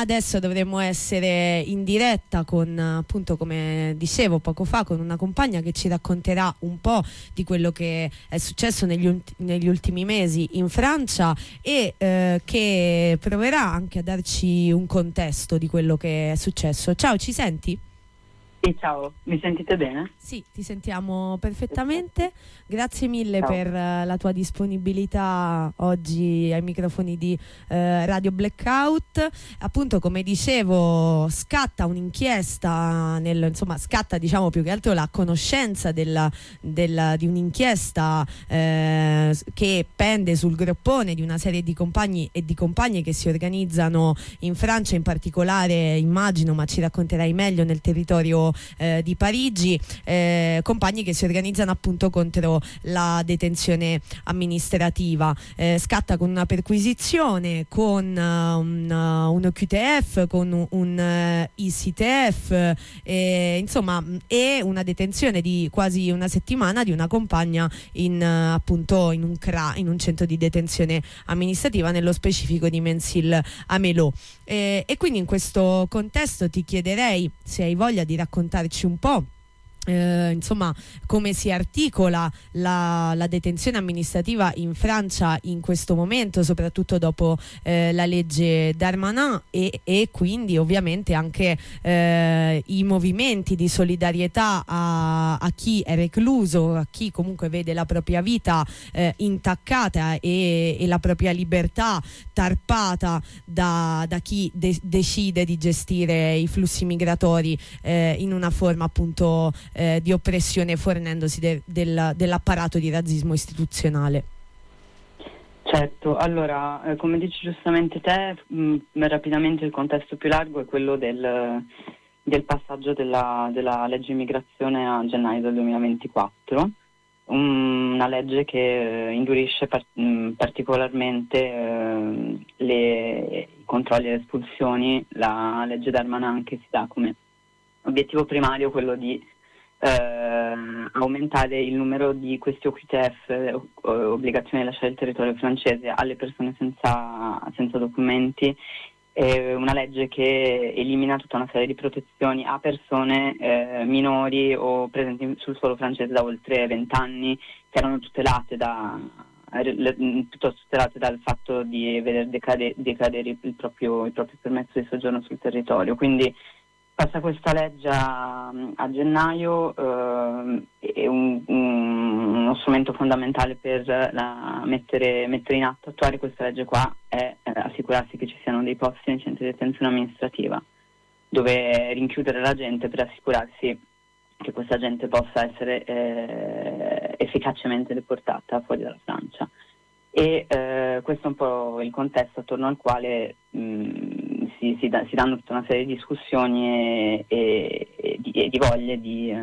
adesso dovremmo essere in diretta con, appunto, come dicevo poco fa, con una compagna che ci racconterà un po' di quello che è successo negli ultimi mesi in Francia e che proverà anche a darci un contesto di quello che è successo. Ciao, ci senti? Sì, ciao, mi sentite bene? Sì, ti sentiamo perfettamente. Grazie mille per la tua disponibilità oggi ai microfoni di Radio Blackout. Appunto, come dicevo, scatta un'inchiesta, scatta, diciamo, più che altro la conoscenza di un'inchiesta che pende sul groppone di una serie di compagni e di compagne che si organizzano in Francia, in particolare, immagino, ma ci racconterai meglio, nel territorio di Parigi, compagni che si organizzano appunto contro la detenzione amministrativa. Scatta con una perquisizione, con un OQTF, con un ICTF, insomma, e una detenzione di quasi una settimana di una compagna appunto in un CRA, in un centro di detenzione amministrativa, nello specifico di Mensil-Amelot. E quindi in questo contesto ti chiederei se hai voglia di raccontarci un po' insomma, come si articola la detenzione amministrativa in Francia in questo momento, soprattutto dopo la legge Darmanin, e quindi ovviamente anche i movimenti di solidarietà a chi è recluso, a chi comunque vede la propria vita intaccata e la propria libertà tarpata da chi decide di gestire i flussi migratori in una forma appunto di oppressione, fornendosi dell'apparato di razzismo istituzionale. Certo, allora, come dici giustamente te, rapidamente il contesto più largo è quello del passaggio della legge immigrazione a gennaio del 2024, una legge che indurisce particolarmente i controlli e le espulsioni. La legge Darmanin che si dà come obiettivo primario quello di aumentare il numero di questi OQTF, obbligazione di lasciare il territorio francese, alle persone senza documenti. È una legge che elimina tutta una serie di protezioni a persone minori o presenti sul suolo francese da oltre 20 anni, che erano tutelate piuttosto tutelate dal fatto di veder decadere il proprio permesso di soggiorno sul territorio. Quindi passa questa legge a gennaio, è uno strumento fondamentale per mettere in atto, attuare questa legge qua, è assicurarsi che ci siano dei posti nei centri di detenzione amministrativa dove rinchiudere la gente, per assicurarsi che questa gente possa essere efficacemente deportata fuori dalla Francia. E questo è un po' il contesto attorno al quale si danno tutta una serie di discussioni e di voglie di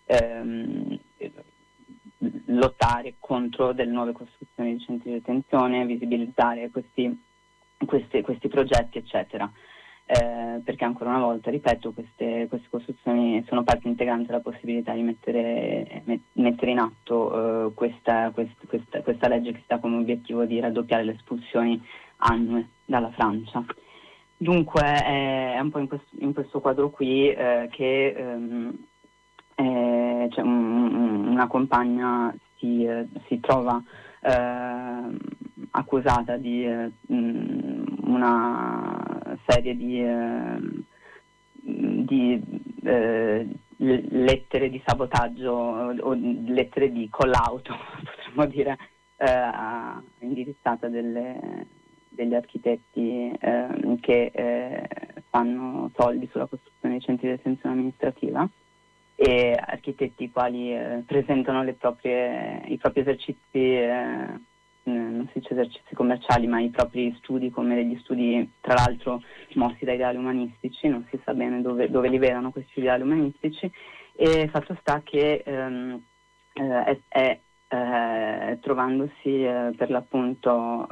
lottare contro delle nuove costruzioni di centri di detenzione, visibilizzare questi progetti, eccetera. Perché ancora una volta, ripeto, queste costruzioni sono parte integrante della possibilità di mettere in atto questa legge che si dà come obiettivo di raddoppiare le espulsioni annue dalla Francia. Dunque è un po' in questo quadro qui che una compagna si trova accusata di una serie di lettere di sabotaggio o lettere di collauto, potremmo dire, indirizzata degli architetti che fanno soldi sulla costruzione dei centri di detenzione amministrativa, e architetti i quali presentano i propri esercizi, non si dice esercizi commerciali, ma i propri studi come degli studi, tra l'altro, mossi da ideali umanistici. Non si sa bene dove li vedano questi ideali umanistici, e fatto sta che trovandosi per l'appunto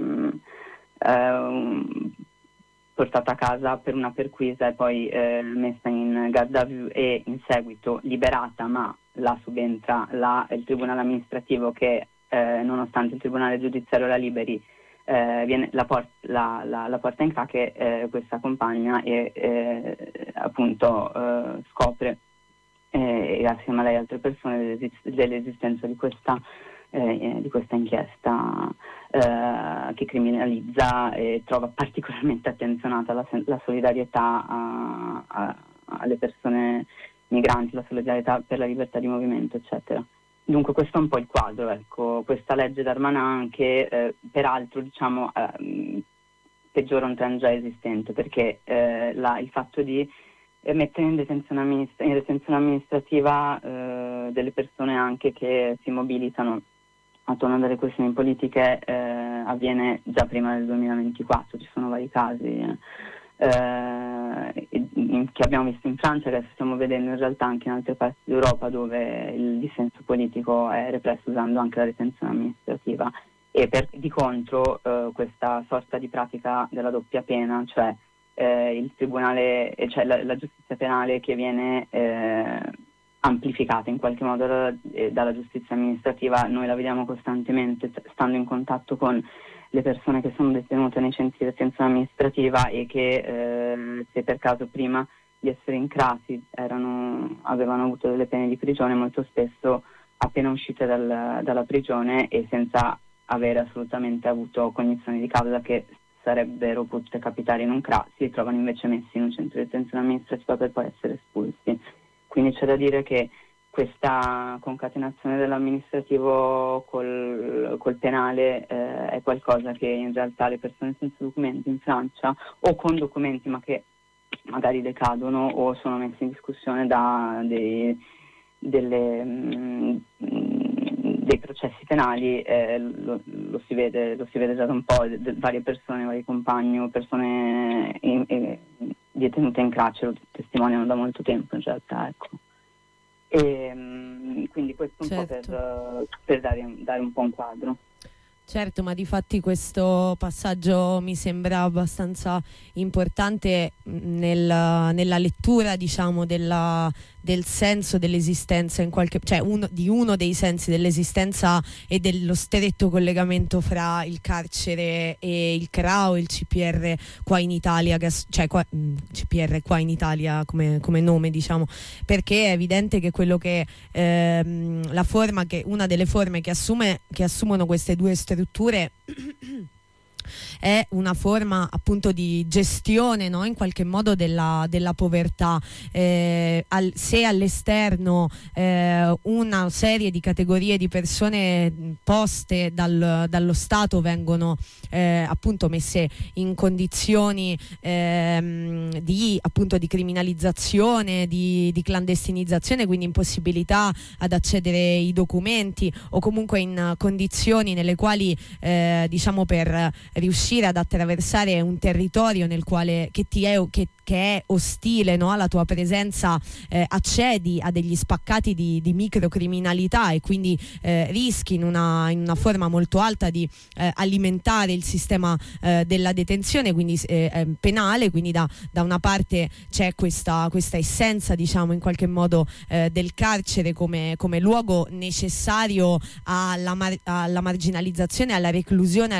portata a casa per una perquisa e poi messa in garde à vue e in seguito liberata, ma là subentra il tribunale amministrativo che nonostante il tribunale giudiziario la liberi la porta in crack questa compagna e appunto scopre assieme a lei e altre persone dell'esistenza di questa inchiesta che criminalizza e trova particolarmente attenzionata la solidarietà alle persone migranti, la solidarietà per la libertà di movimento, eccetera. Dunque questo è un po' il quadro, ecco. Questa legge Darmanin che peraltro peggiora un trend già esistente, perché il fatto di mettere in detenzione amministrativa delle persone anche che si mobilitano attorno alle questioni politiche avviene già prima del 2024, ci sono vari casi che abbiamo visto in Francia, adesso stiamo vedendo in realtà anche in altre parti d'Europa dove il dissenso politico è represso usando anche la detenzione amministrativa, e di contro questa sorta di pratica della doppia pena, cioè il tribunale, cioè la giustizia penale che viene amplificata in qualche modo dalla giustizia amministrativa. Noi la vediamo costantemente stando in contatto con le persone che sono detenute nei centri di detenzione amministrativa e che se per caso prima di essere incrasi avevano avuto delle pene di prigione, molto spesso appena uscite dalla prigione e senza avere assolutamente avuto cognizione di causa che sarebbero potute capitare in un CRA, si ritrovano invece messi in un centro di detenzione amministrativa per poi essere espulsi. Quindi c'è da dire che questa concatenazione dell'amministrativo col penale è qualcosa che in realtà le persone senza documenti in Francia, o con documenti ma che magari decadono o sono messe in discussione da dei processi penali, lo si vede già da un po', varie persone, vari compagni o persone detenute in carcere lo testimoniano da molto tempo in realtà, ecco. E quindi questo un po' per dare un po' un quadro. Certo, ma di fatti questo passaggio mi sembra abbastanza importante nella lettura, diciamo, del senso dell'esistenza, uno dei sensi dell'esistenza e dello stretto collegamento fra il carcere e il CRA o il CPR qua in Italia, CPR qua in Italia come nome, diciamo, perché è evidente che quello che una delle forme che assumono queste due strutture è una forma appunto di gestione, no? In qualche modo della povertà. Se all'esterno una serie di categorie di persone poste dallo Stato vengono appunto messe in condizioni di criminalizzazione, di clandestinizzazione, quindi impossibilità ad accedere ai documenti o comunque in condizioni nelle quali diciamo per riuscire ad attraversare un territorio nel quale che è ostile, no, alla tua presenza, accedi a degli spaccati di microcriminalità e quindi rischi in una forma molto alta di alimentare il sistema della detenzione, quindi penale, quindi da una parte c'è questa essenza, diciamo, in qualche modo del carcere come luogo necessario alla marginalizzazione, alla reclusione,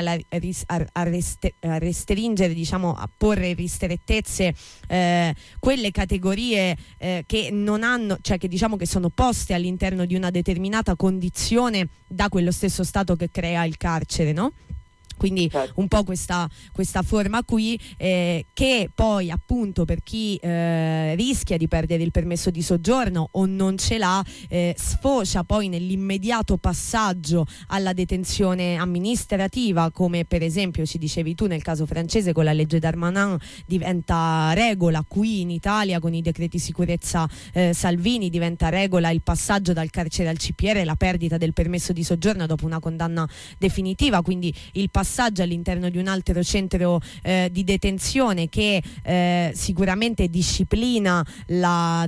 a restringere, diciamo, a porre in ristrettezze quelle categorie che non hanno, cioè che diciamo che sono poste all'interno di una determinata condizione da quello stesso Stato che crea il carcere, no? Quindi un po' questa forma qui che poi appunto per chi rischia di perdere il permesso di soggiorno o non ce l'ha sfocia poi nell'immediato passaggio alla detenzione amministrativa, come per esempio ci dicevi tu nel caso francese con la legge Darmanin diventa regola, qui in Italia con i decreti sicurezza Salvini diventa regola il passaggio dal carcere al CPR, la perdita del permesso di soggiorno dopo una condanna definitiva, quindi il passaggio all'interno di un altro centro di detenzione che sicuramente disciplina la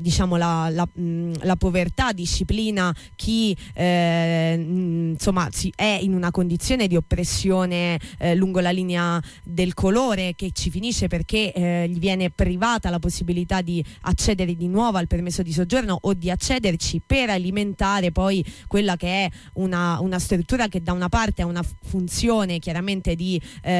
povertà, disciplina chi insomma è in una condizione di oppressione lungo la linea del colore, che ci finisce perché gli viene privata la possibilità di accedere di nuovo al permesso di soggiorno o di accederci per alimentare poi quella che è una struttura che da una parte ha una funzione chiaramente ovviamente di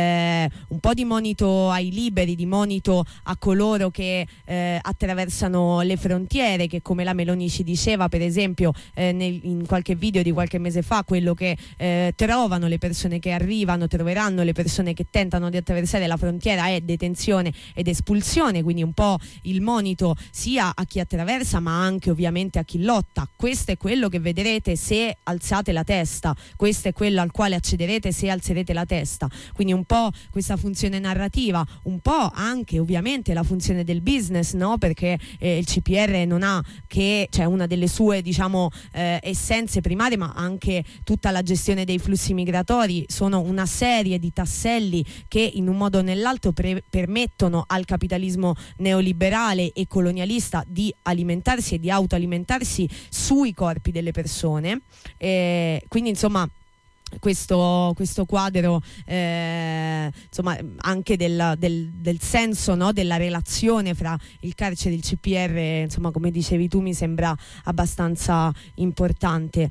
un po' di monito ai liberi, di monito a coloro che attraversano le frontiere, che come la Meloni ci diceva per esempio in qualche video di qualche mese fa, quello che trovano le persone che arrivano, troveranno le persone che tentano di attraversare la frontiera è detenzione ed espulsione, quindi un po' il monito sia a chi attraversa ma anche ovviamente a chi lotta. Questo è quello che vedrete se alzate la testa, questo è quello al quale accederete se alzerete la testa, quindi un po' questa funzione narrativa, un po' anche ovviamente la funzione del business, no? Perché il CPR non ha che, cioè, una delle sue diciamo essenze primarie, ma anche tutta la gestione dei flussi migratori sono una serie di tasselli che in un modo o nell'altro permettono al capitalismo neoliberale e colonialista di alimentarsi e di autoalimentarsi sui corpi delle persone, quindi insomma questo quadro insomma anche del senso, no? Della relazione fra il carcere e il CPR, insomma come dicevi tu, mi sembra abbastanza importante.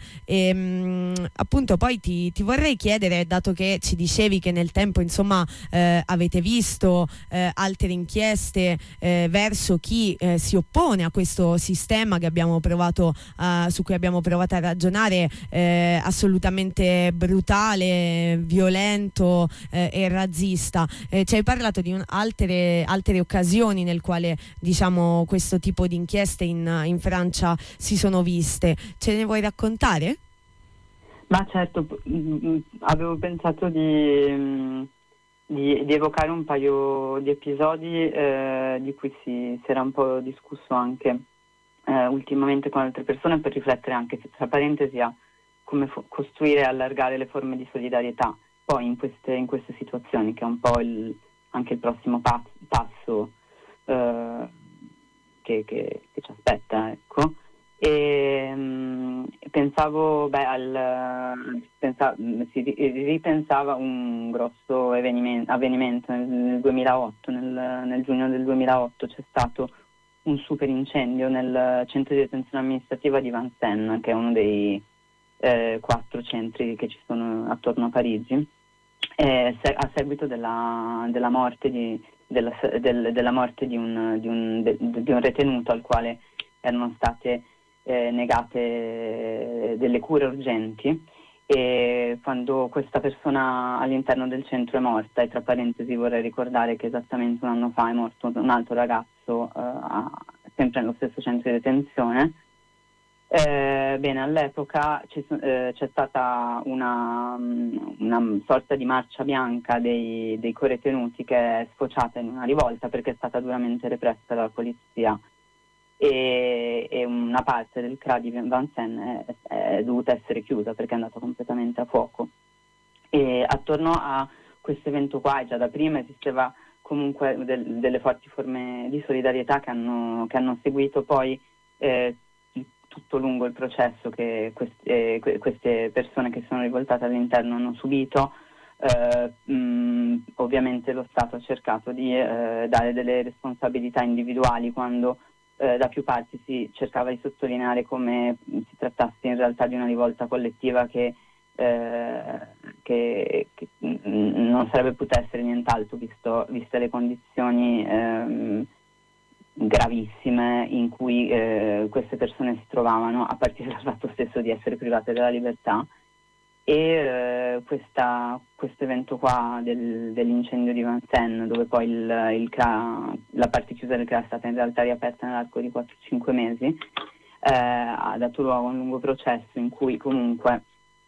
Appunto poi ti vorrei chiedere, dato che ci dicevi che nel tempo insomma avete visto altre inchieste verso chi si oppone a questo sistema che abbiamo provato su cui abbiamo provato a ragionare, assolutamente brutale, violento e razzista. Ci hai parlato di altre occasioni nel quale diciamo questo tipo di inchieste in Francia si sono viste. Ce ne vuoi raccontare? Ma certo, avevo pensato di evocare un paio di episodi di cui si era un po' discusso anche ultimamente con altre persone, per riflettere anche, tra parentesi, a come costruire e allargare le forme di solidarietà poi in queste situazioni, che è un po' anche il prossimo passo che ci aspetta, ecco. E pensavo, si ripensava un grosso avvenimento nel 2008, nel giugno del 2008 c'è stato un super incendio nel centro di detenzione amministrativa di Vincennes, che è uno dei 4 centri che ci sono attorno a Parigi, a seguito della morte di un retenuto al quale erano state negate delle cure urgenti, e quando questa persona all'interno del centro è morta, e tra parentesi vorrei ricordare che esattamente un anno fa è morto un altro ragazzo sempre nello stesso centro di detenzione. Bene, all'epoca c'è stata una sorta di marcia bianca dei coretenuti che è sfociata in una rivolta, perché è stata duramente repressa dalla polizia, e una parte del CRA di Vincennes è dovuta essere chiusa perché è andata completamente a fuoco. E attorno a questo evento qua già da prima esisteva comunque delle forti forme di solidarietà che hanno seguito poi tutto lungo il processo che queste persone che sono rivoltate all'interno hanno subito. Ovviamente lo Stato ha cercato di dare delle responsabilità individuali quando da più parti si cercava di sottolineare come si trattasse in realtà di una rivolta collettiva che non sarebbe potuta essere nient'altro viste le condizioni gravissime in cui queste persone si trovavano, a partire dal fatto stesso di essere private della libertà. E questo evento qua dell'incendio di Vincennes, dove poi la parte chiusa del CRA è stata in realtà riaperta nell'arco di 4-5 mesi, ha dato luogo a un lungo processo in cui comunque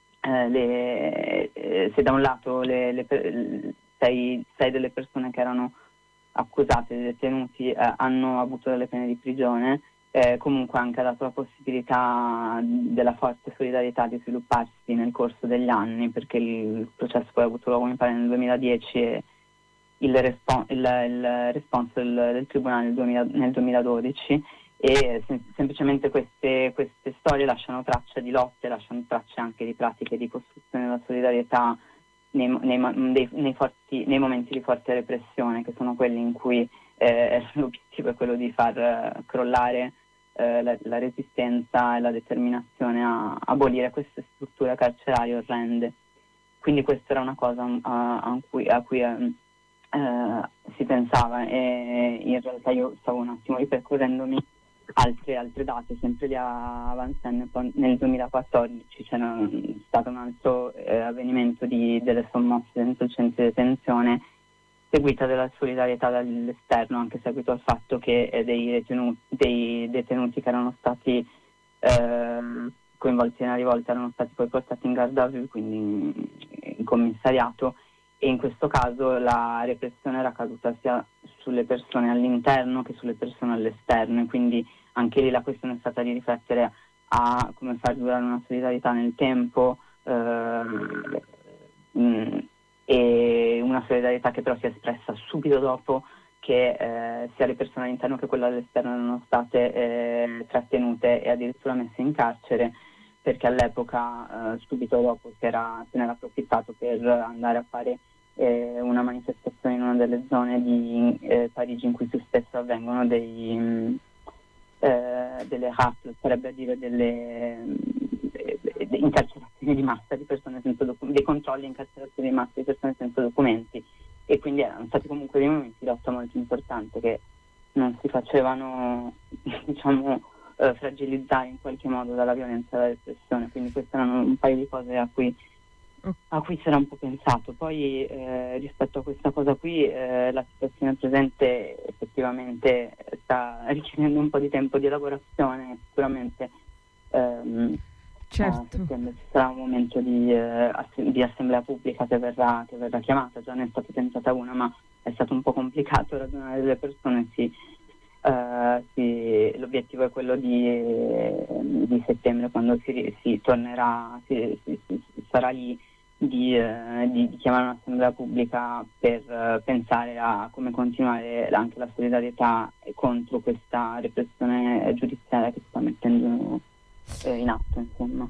se da un lato sei delle persone che erano accusate, detenuti, hanno avuto delle pene di prigione, comunque anche ha dato la possibilità della forte solidarietà di svilupparsi nel corso degli anni, perché il processo poi ha avuto luogo mi pare nel 2010 e il responso del tribunale nel 2012, e semplicemente queste storie lasciano traccia di lotte, lasciano tracce anche di pratiche di costruzione della solidarietà nei momenti di forte repressione, che sono quelli in cui l'obiettivo è quello di far crollare la resistenza e la determinazione a abolire queste strutture carcerarie orrende. quindi questa era una cosa a cui si pensava, e in realtà io stavo un attimo ripercorrendomi altre date, sempre lì a Vincennes. Nel 2014 c'era stato un altro avvenimento delle sommosse dentro il centro di detenzione, seguita della solidarietà dall'esterno, anche seguito al fatto che dei detenuti che erano stati coinvolti nella rivolta erano stati poi portati in garda à vue, quindi in commissariato, e in questo caso la repressione era caduta sia sulle persone all'interno che sulle persone all'esterno, e quindi anche lì la questione è stata di riflettere a come far durare una solidarietà nel tempo, e una solidarietà che però si è espressa subito dopo che sia le persone all'interno che quelle all'esterno erano state trattenute e addirittura messe in carcere, perché all'epoca subito dopo se ne era approfittato per andare a fare una manifestazione in una delle zone di Parigi in cui spesso avvengono delle rafle, sarebbe a dire delle incarcerazioni di massa di persone senza documenti, dei controlli e incarcerazioni di massa di persone senza documenti, e quindi erano stati comunque dei momenti di lotta molto importanti che non si facevano fragilizzare in qualche modo dalla violenza e dalla repressione. Quindi queste erano un paio di cose a cui si era un po' pensato. Poi rispetto a questa cosa qui, la situazione presente effettivamente sta richiedendo un po' di tempo di elaborazione. Sicuramente certo. ci sarà un momento di assemblea pubblica che verrà chiamata. Già ne è stata tentata una, ma è stato un po' complicato ragionare delle persone. L'obiettivo è quello di settembre, quando si tornerà, sarà lì di chiamare un'assemblea pubblica per pensare a come continuare anche la solidarietà contro questa repressione giudiziaria che si sta mettendo in atto, insomma.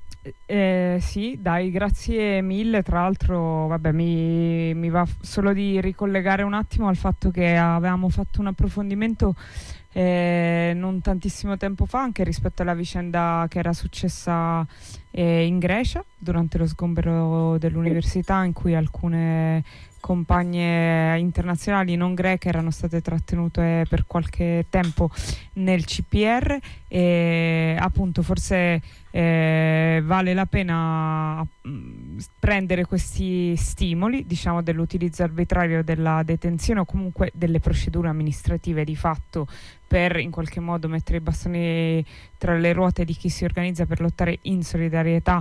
Sì, dai, grazie mille. Tra l'altro, vabbè, mi va solo di ricollegare un attimo al fatto che avevamo fatto un approfondimento non tantissimo tempo fa anche rispetto alla vicenda che era successa in Grecia durante lo sgombero dell'università, in cui alcune compagne internazionali non greche erano state trattenute per qualche tempo nel CPR, e appunto forse vale la pena prendere questi stimoli, diciamo, dell'utilizzo arbitrario della detenzione o comunque delle procedure amministrative di fatto, per in qualche modo mettere i bastoni tra le ruote di chi si organizza per lottare in solidarietà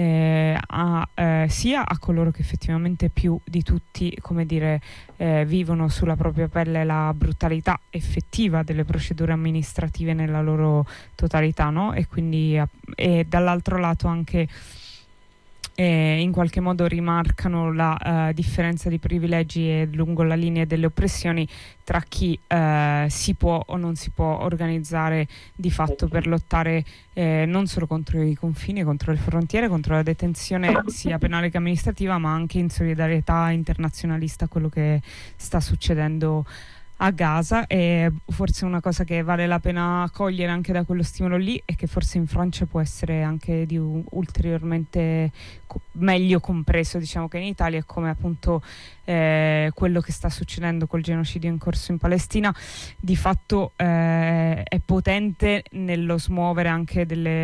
sia a coloro che effettivamente più di tutti, come dire, vivono sulla propria pelle la brutalità effettiva delle procedure amministrative nella loro totalità, no? E quindi dall'altro lato anche in qualche modo rimarcano la differenza di privilegi e lungo la linea delle oppressioni tra chi si può o non si può organizzare di fatto per lottare non solo contro i confini, contro le frontiere, contro la detenzione sia penale che amministrativa, ma anche in solidarietà internazionalista a quello che sta succedendo a Gaza. E forse una cosa che vale la pena cogliere anche da quello stimolo lì è che forse in Francia può essere anche ulteriormente meglio compreso, diciamo, che in Italia, come appunto quello che sta succedendo col genocidio in corso in Palestina di fatto è potente nello smuovere anche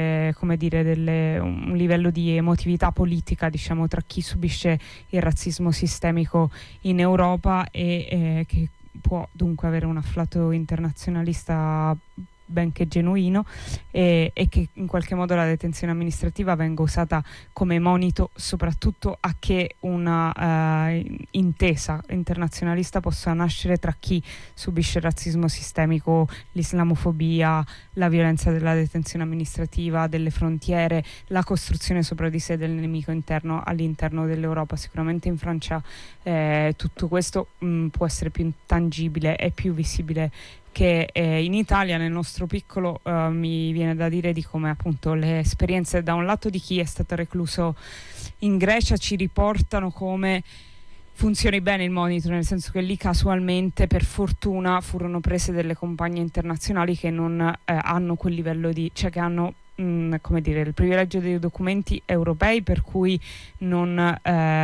un livello di emotività politica, diciamo, tra chi subisce il razzismo sistemico in Europa e che può dunque avere un afflato internazionalista benché genuino, e che in qualche modo la detenzione amministrativa venga usata come monito soprattutto a che una intesa internazionalista possa nascere tra chi subisce il razzismo sistemico, l'islamofobia, la violenza della detenzione amministrativa, delle frontiere, la costruzione sopra di sé del nemico interno all'interno dell'Europa. Sicuramente in Francia tutto questo può essere più tangibile e più visibile che in Italia, nel nostro piccolo. Mi viene da dire di come appunto le esperienze da un lato di chi è stato recluso in Grecia ci riportano come funzioni bene il monitor, nel senso che lì casualmente, per fortuna, furono prese delle compagne internazionali che non hanno quel livello cioè che hanno come dire, il privilegio dei documenti europei, per cui non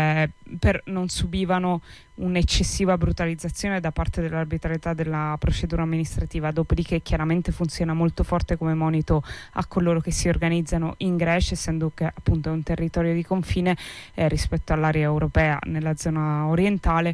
subivano un'eccessiva brutalizzazione da parte dell'arbitrarietà della procedura amministrativa. Dopodiché chiaramente funziona molto forte come monito a coloro che si organizzano in Grecia, essendo che appunto è un territorio di confine rispetto all'area europea nella zona orientale,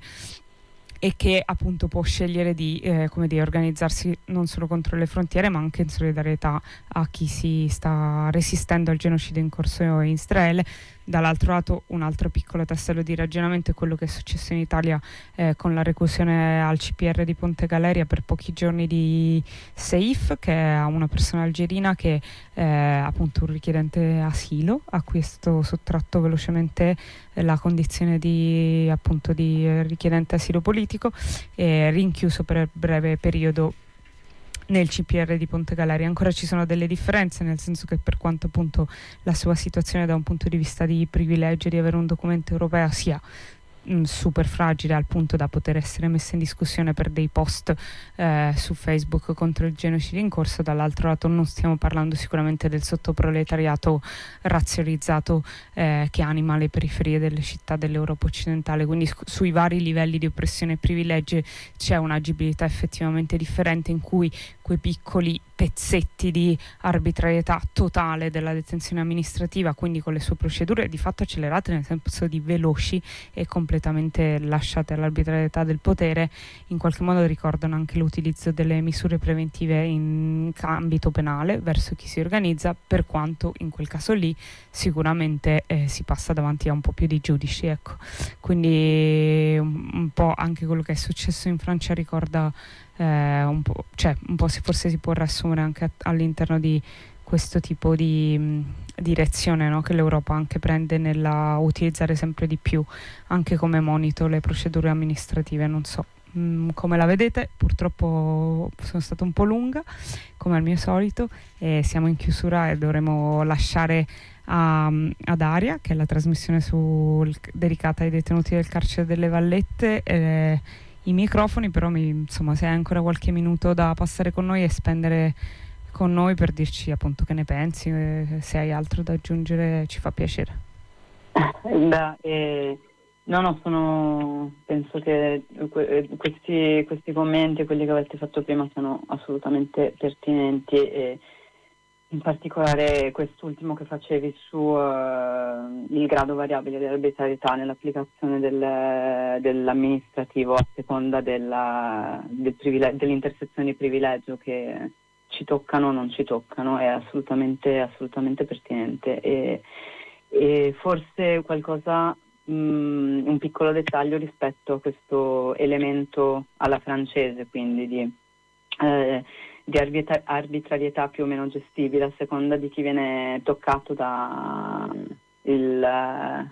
e che appunto può scegliere di organizzarsi non solo contro le frontiere, ma anche in solidarietà a chi si sta resistendo al genocidio in corso in Israele. Dall'altro lato, un altro piccolo tassello di ragionamento è quello che è successo in Italia con la reclusione al CPR di Ponte Galeria per pochi giorni di Seif, che è una persona algerina che è appunto un richiedente asilo, a cui è stato sottratto velocemente la condizione di richiedente asilo politico, e rinchiuso per breve periodo nel CPR di Ponte Galeria. Ancora ci sono delle differenze, nel senso che per quanto appunto la sua situazione da un punto di vista di privilegio di avere un documento europeo sia super fragile al punto da poter essere messa in discussione per dei post su Facebook contro il genocidio in corso, dall'altro lato non stiamo parlando sicuramente del sottoproletariato razzializzato che anima le periferie delle città dell'Europa occidentale, quindi sui vari livelli di oppressione e privilegi c'è un'agibilità effettivamente differente, in cui quei piccoli pezzetti di arbitrarietà totale della detenzione amministrativa, quindi con le sue procedure di fatto accelerate, nel senso di veloci e completamente lasciate all'arbitrarietà del potere, in qualche modo ricordano anche l'utilizzo delle misure preventive in ambito penale verso chi si organizza, per quanto in quel caso lì sicuramente si passa davanti a un po' più di giudici, ecco. Quindi un po' anche quello che è successo in Francia ricorda un po', forse si può riassumere anche all'interno di questo tipo di direzione, no? Che l'Europa anche prende nella utilizzare sempre di più anche come monito le procedure amministrative. Non so come la vedete, purtroppo sono stata un po' lunga come al mio solito, e siamo in chiusura e dovremo lasciare ad Aria, che è la trasmissione dedicata ai detenuti del carcere delle Vallette, i microfoni. Però se hai ancora qualche minuto da passare con noi e spendere con noi per dirci appunto che ne pensi, se hai altro da aggiungere ci fa piacere. Penso che questi commenti, quelli che avete fatto prima, sono assolutamente pertinenti, e in particolare quest'ultimo che facevi su il grado variabile di arbitrarietà nell'applicazione dell'amministrativo a seconda dell'intersezione di privilegio che ci toccano o non ci toccano, è assolutamente pertinente, e forse qualcosa, un piccolo dettaglio rispetto a questo elemento alla francese, quindi di arbitrarietà più o meno gestibile a seconda di chi viene toccato da le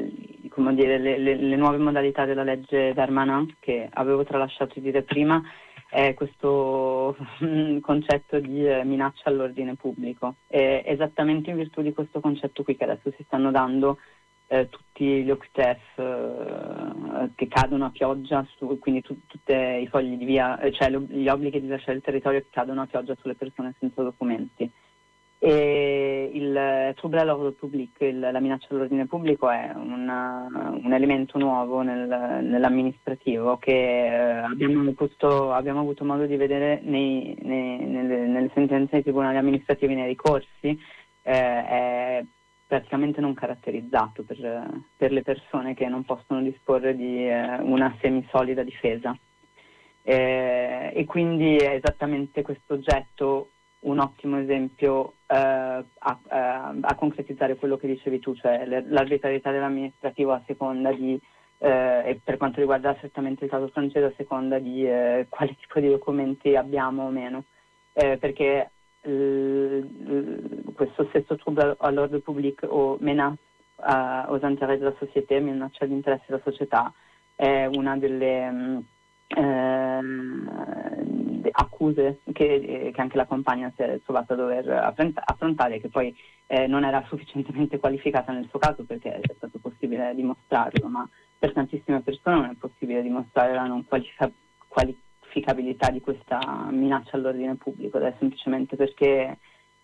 nuove modalità della legge Darmanin, che avevo tralasciato di dire prima, è questo concetto di minaccia all'ordine pubblico. È esattamente in virtù di questo concetto qui che adesso si stanno dando tutti gli OQTF che cadono a pioggia, quindi tutti i fogli di via, cioè gli obblighi di lasciare il territorio che cadono a pioggia sulle persone senza documenti. E il trouble à l'ordre public, la minaccia all'ordine pubblico, è un elemento nuovo nell'amministrativo che abbiamo avuto modo di vedere nelle sentenze dei tribunali amministrativi, nei ricorsi. È praticamente non caratterizzato per le persone che non possono disporre di una semisolida difesa, e quindi è esattamente questo oggetto un ottimo esempio a concretizzare quello che dicevi tu, cioè l'arbitrarietà dell'amministrativo a seconda di e per quanto riguarda strettamente il caso francese, a seconda di quale tipo di documenti abbiamo o meno, perché questo stesso trouble à l'ordre public o menace aux intérêts de la société, minaccia agli interessi della società, è una delle accuse che anche la compagna si è trovata a dover affrontare, che poi non era sufficientemente qualificata nel suo caso, perché è stato possibile dimostrarlo, ma per tantissime persone non è possibile dimostrare la non qualificabilità di questa minaccia all'ordine pubblico, ed è semplicemente perché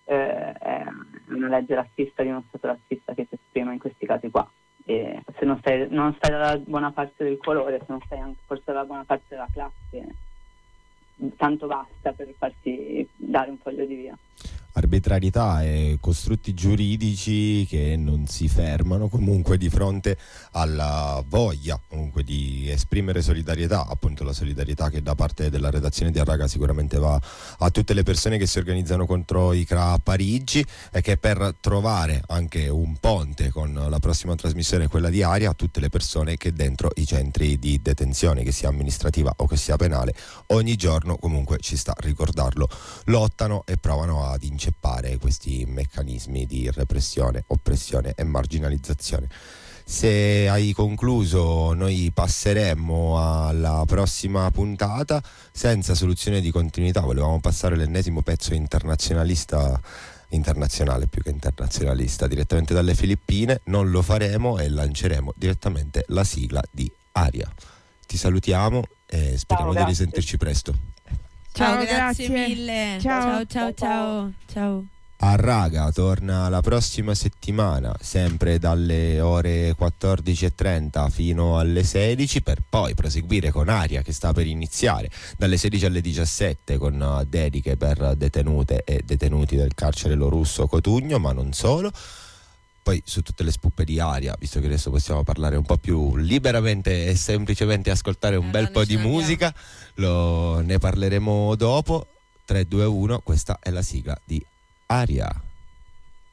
è una legge razzista di uno Stato razzista che si esprime in questi casi qua. E se non stai dalla buona parte del colore, se non stai anche forse dalla buona parte della classe, tanto basta per farsi dare un foglio di via. Arbitrarietà e costrutti giuridici che non si fermano comunque di fronte alla voglia comunque di esprimere solidarietà, appunto la solidarietà che da parte della redazione di Arraga sicuramente va a tutte le persone che si organizzano contro i CRA a Parigi, e che per trovare anche un ponte con la prossima trasmissione, quella di Aria, a tutte le persone che dentro i centri di detenzione, che sia amministrativa o che sia penale, ogni giorno comunque, ci sta a ricordarlo, lottano e provano ad inceppare questi meccanismi di repressione, oppressione e marginalizzazione. Se hai concluso, noi passeremmo alla prossima puntata senza soluzione di continuità. Volevamo passare l'ennesimo pezzo internazionale più che internazionalista, direttamente dalle Filippine. Non lo faremo e lanceremo direttamente la sigla di Aria. Ti salutiamo e speriamo di risentirci presto. Ciao, grazie mille. Ciao. Arraga torna la prossima settimana, sempre dalle ore 14:30 fino alle 16, per poi proseguire con Aria, che sta per iniziare dalle 16 alle 17 con dediche per detenute e detenuti del carcere Lorusso Cotugno, ma non solo. Poi su tutte le spuppe di Aria, visto che adesso possiamo parlare un po' più liberamente e semplicemente ascoltare un bel po' di musica, ne parleremo dopo. 3, 2, 1, questa è la sigla di Aria.